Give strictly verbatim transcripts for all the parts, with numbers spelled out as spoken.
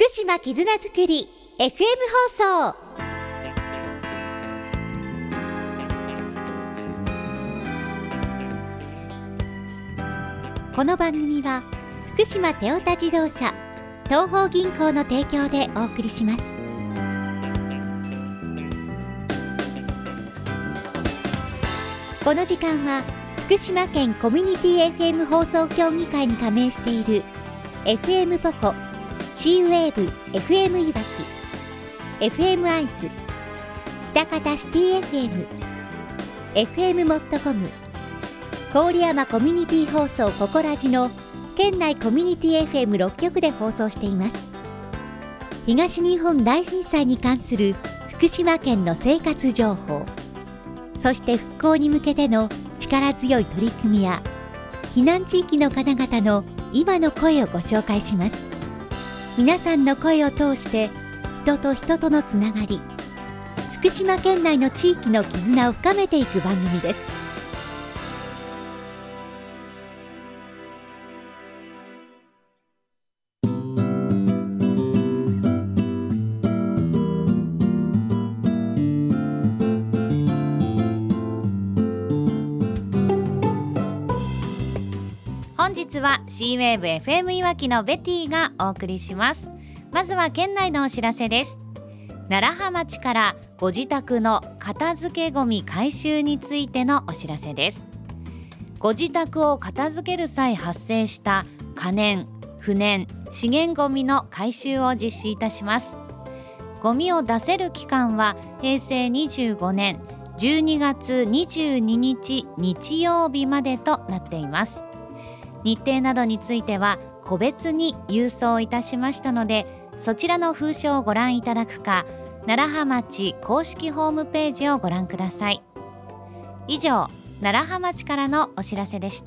島絆づくり エフエム 放送。この番組は福島テオタ自動車東邦銀行の提供でお送りします。この時間は福島県コミュニティ エフエム 放送協議会に加盟している エフエム ポコ、シーウェーブ エフエム いわき、エフエム アイズ、北方シティ エフエム、エフエム モットコム、郡山コミュニティ放送ココラジの県内コミュニティ エフエムろっ 局で放送しています。東日本大震災に関する福島県の生活情報、そして復興に向けての力強い取り組みや避難地域の方々の今の声をご紹介します。皆さんの声を通して人と人とのつながり、福島県内の地域の絆を深めていく番組です。 本日は シーウェーブ エフエム いわきのベティがお送りします。まずは県内のお知らせです。楢葉町からご自宅の片付けゴミ回収についてのお知らせです。ご自宅を片付ける際発生した可燃、不燃、資源ゴミの回収を実施いたします。ゴミを出せる期間はへいせいにじゅうごねんじゅうにがつにじゅうににち日曜日までとなっています。日程などについては個別に郵送いたしましたので、そちらの封書をご覧いただくか、楢葉町公式ホームページをご覧ください。以上、楢葉町からのお知らせでした。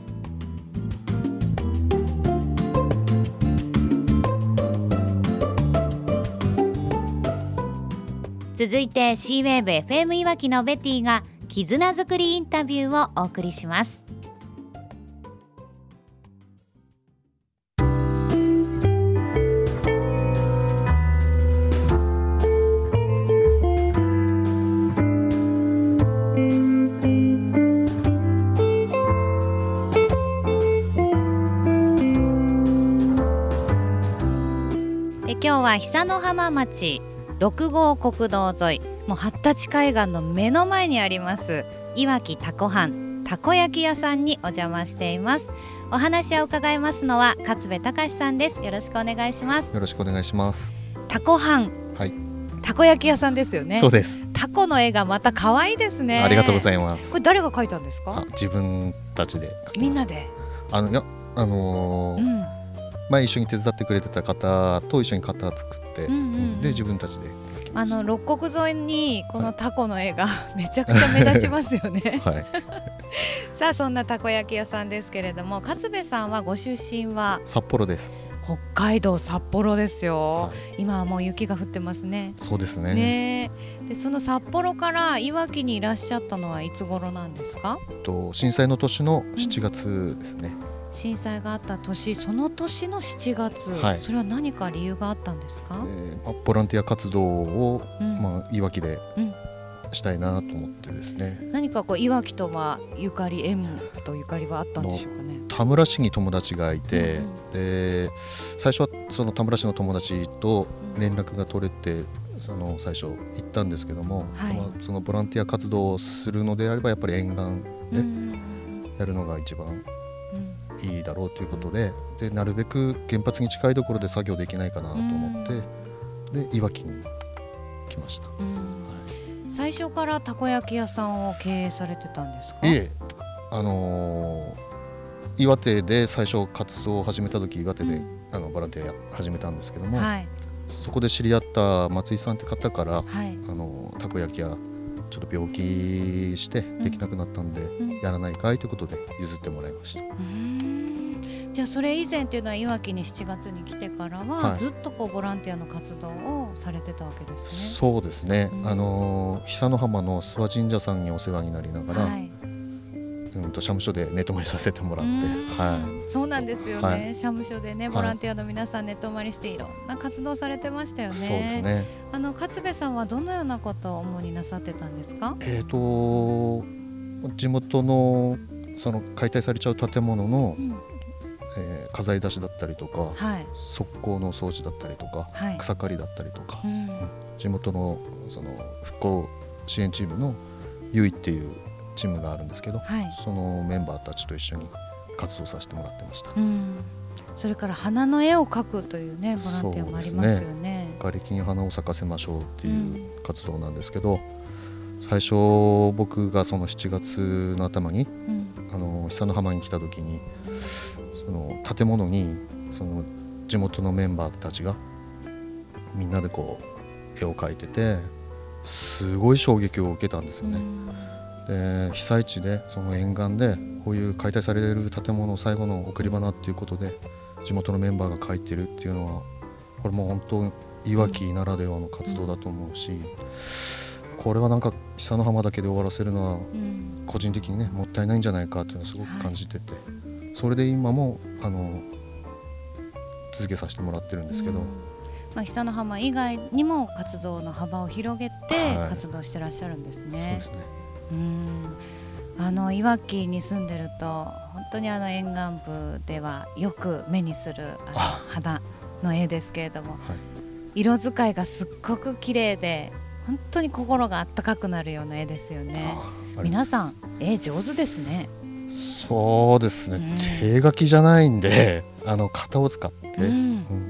続いて シーウェーブ エフエム いわきのベティが絆づくりインタビューをお送りします。今日は久の浜町ろくごう国道沿い、もう八立海岸の目の前にありますいわきたこ藩たこ焼き屋さんにお邪魔しています。お話を伺いますのは勝部隆さんです。よろしくお願いします。 よろしくお願いします。 たこ藩、 はい、 たこ焼き屋さんですよね。 そうです。 たこの絵がまた可愛いですね。 ありがとうございます。 これ誰が描いたんですか？ あ、自分たちで描きました。 みんなで。 あのいやあのーうん、前一緒に手伝ってくれてた方と一緒に型作って、うんうんうん、で自分たちで描きました。 あの六国沿いにこのタコの絵が、はい、めちゃくちゃ目立ちますよね、はい、さあそんなたこ焼き屋さんですけれども、勝部さんはご出身は札幌です。 北海道札幌ですよ、 はい、 今はもう雪が降ってますね。 そうですね。 ねでその札幌からいわきにいらっしゃったのはいつ頃なんですか？ と震災の年のしちがつですね、 うん、震災があった年、その年のしちがつ、はい、それは何か理由があったんですか？ えーまあ、ボランティア活動を、うんまあ、いわきでしたいなと思ってですね、 うん、何かこういわきとはゆかり、縁とゆかりはあったんでしょうかね。 田村市に友達がいて、うん、で最初はその田村市の友達と連絡が取れて、うん、その最初行ったんですけども、はい、そのボランティア活動をするのであればやっぱり沿岸でやるのが一番いいだろうということで、でなるべく原発に近いところで作業できないかなと思って、でいわきに来ました、うん、はい、 最初からたこ焼き屋さんを経営されてたんですか？ いえ、あのー、岩手で最初活動を始めた時、岩手で、うん、あのボランティア始めたんですけども、はい、そこで知り合った松井さんって方から、はい、あのたこ焼き屋ちょっと病気してできなくなったんで、うん、やらないかいということで譲ってもらいました。うーん、じゃあそれ以前っていうのはいわきにしちがつに来てからは、はい、ずっとこうボランティアの活動をされてたわけですね。 そうですね、うん、あの久の浜の諏訪神社さんにお世話になりながら、はい、 うん、と社務所で寝泊まりさせてもらって、はい、 そうなんですよね、はい、社務所でねボランティアの皆さん寝泊まりしていろんな活動されてましたよね。 そうですね。 あの勝部さんはどのようなことを主になさってたんですか？ えーと地元のその解体されちゃう建物の、うんえー、家財出しだったりとか、はい、側溝の掃除だったりとか、はい、草刈りだったりとか、うん、地元のその復興支援チームのゆいっていうチームがあるんですけど、はい、そのメンバーたちと一緒に活動させてもらってました。うん、 それから花の絵を描くというねボランティアもありますよね。 瓦礫に花を咲かせましょうっていう活動なんですけど、うん、最初僕がそのしちがつの頭に、うん、あの久の浜に来た時にその建物にその地元のメンバーたちがみんなでこう絵を描いててすごい衝撃を受けたんですよね。で被災地でその沿岸でこういう解体される建物最後の送り花っていうことで地元のメンバーが描いてるっていうのはこれも本当いわきならではの活動だと思うし、これはなんか久の浜だけで終わらせるのは個人的にねもったいないんじゃないかっていうのをすごく感じてて、それで今もあの続けさせてもらってるんですけど、うんまあ、久の浜以外にも活動の幅を広げて活動してらっしゃるんですね。はい、そうですね。うんあのいわきに住んでると本当にあの沿岸部ではよく目にするあの花の絵ですけれども、はい、色使いがすっごく綺麗で本当に心があったかくなるような絵ですよね。皆さん絵上手ですね。 そうですね、うん、手書きじゃないんであの型を使って、うんうん、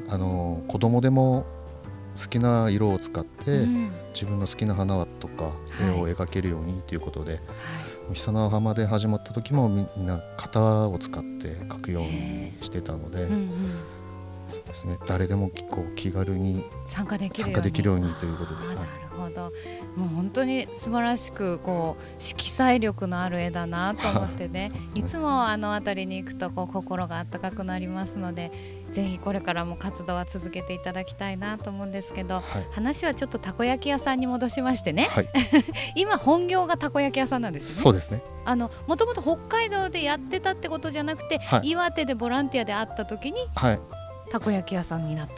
あの子供でも好きな色を使って、うん、自分の好きな花とか絵を描けるようにということで、はい、久の浜で始まった時もみんな型を使って描くようにしてたので、うんうん、そうですね、誰でもこう気軽に参加できるように、参加できるようにということで、はい、 なるほど。もう本当に素晴らしくこう色彩力のある絵だなと思ってねいつもあの辺りに行くとこう心が温かくなりますので、ぜひこれからも活動は続けていただきたいなと思うんですけど、はい、話はちょっとたこ焼き屋さんに戻しましてね、はい、今本業がたこ焼き屋さんなんですよね。 そうですね。 あのもともと北海道でやってたってことじゃなくて、はい、岩手でボランティアで会った時に、はい、たこ焼き屋さんになった。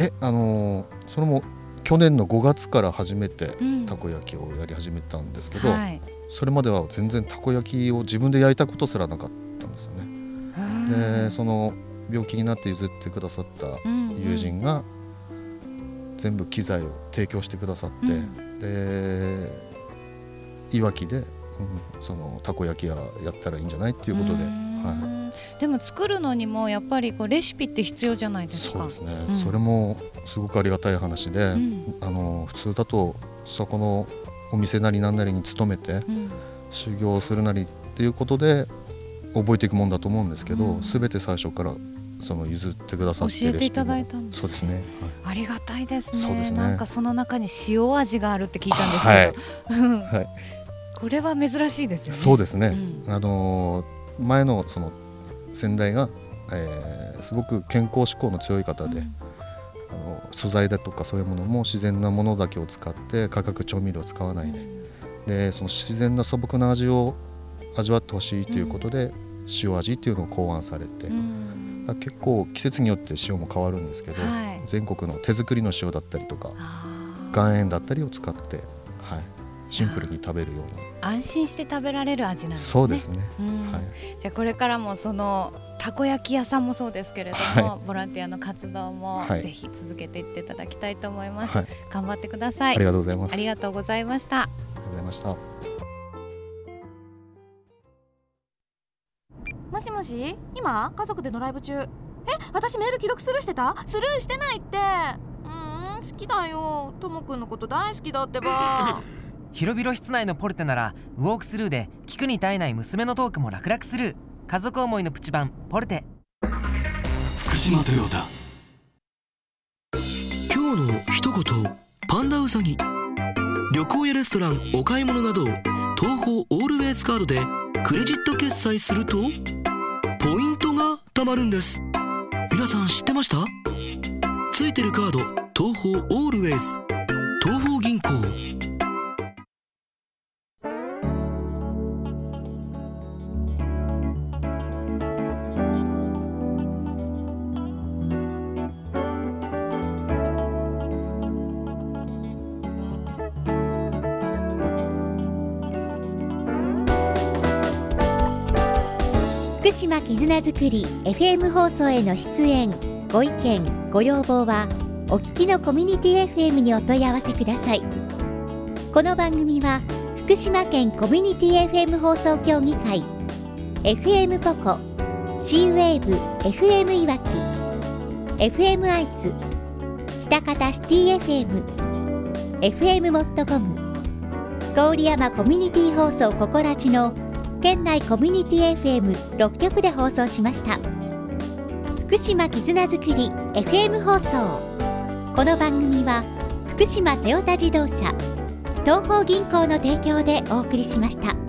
えあのー、それも去年のごがつから初めてたこ焼きをやり始めたんですけど、うんはい、それまでは全然たこ焼きを自分で焼いたことすらなかったんですよね。でその病気になって譲ってくださった友人が全部機材を提供してくださって、うん、でいわきで、うん、そのたこ焼き屋やったらいいんじゃないっていうことで、はい、 でも作るのにもやっぱりこうレシピって必要じゃないですか。 そうですね、うん、それもすごくありがたい話で、うん、あの普通だとそこのお店なりなんなりに勤めて、うん、修行するなりっていうことで覚えていくもんだと思うんですけど、うん、全て最初からその譲ってくださって教えていただいたんです。 そうですね、 はい、ありがたいです ね, そうですね。なんかその中に塩味があるって聞いたんですけど、はいはい、これは珍しいですよね。 そうですね、うん、あの前のその先代が、えー、すごく健康志向の強い方で、うん、あの素材だとかそういうものも自然なものだけを使って化学調味料を使わないで、うん、でその自然な素朴な味を味わってほしいということで、うん、塩味っていうのを考案されて、うん、だ結構季節によって塩も変わるんですけど、はい、全国の手作りの塩だったりとか岩塩だったりを使って、はい、シンプルに食べるような安心して食べられる味なんですね。 そうですね、 うんはい、 じゃあこれからもそのたこ焼き屋さんもそうですけれども、はい、ボランティアの活動もぜひ続けていっていただきたいと思います、はい、頑張ってください。 ありがとうございます。 ありがとうございました。 ありがとうございました。 もしもし、今家族でドライブ中。え、私メール既読スルーしてた？スルーしてないって。うーん、好きだよ。ともくんのこと大好きだってば。 広々室内のポルテならウォークスルーで聞くに耐えない娘のトークも楽々スルー。家族思いのプチ版ポルテ。 福島トヨタ。今日の一言パンダウサギ。旅行やレストラン、お買い物など東宝オールウェイズカードでクレジット決済するとポイントが貯まるんです。皆さん知ってました？ついてるカード東宝オールウェイズ、東宝銀行。 福島絆づくり エフエム 放送への出演ご意見ご要望はお聞きのコミュニティ エフエム にお問い合わせください。この番組は福島県コミュニティ エフエム 放送協議会 エフエム ポコ C ウェーブ エフエム いわき エフエム 愛知北方シティ エフエム エフエム モットコム郡山コミュニティ放送ココラジの県内コミュニティ エフエムろっきょくで放送しました。福島絆づくり エフエム 放送。この番組は福島トヨタ自動車東邦銀行の提供でお送りしました。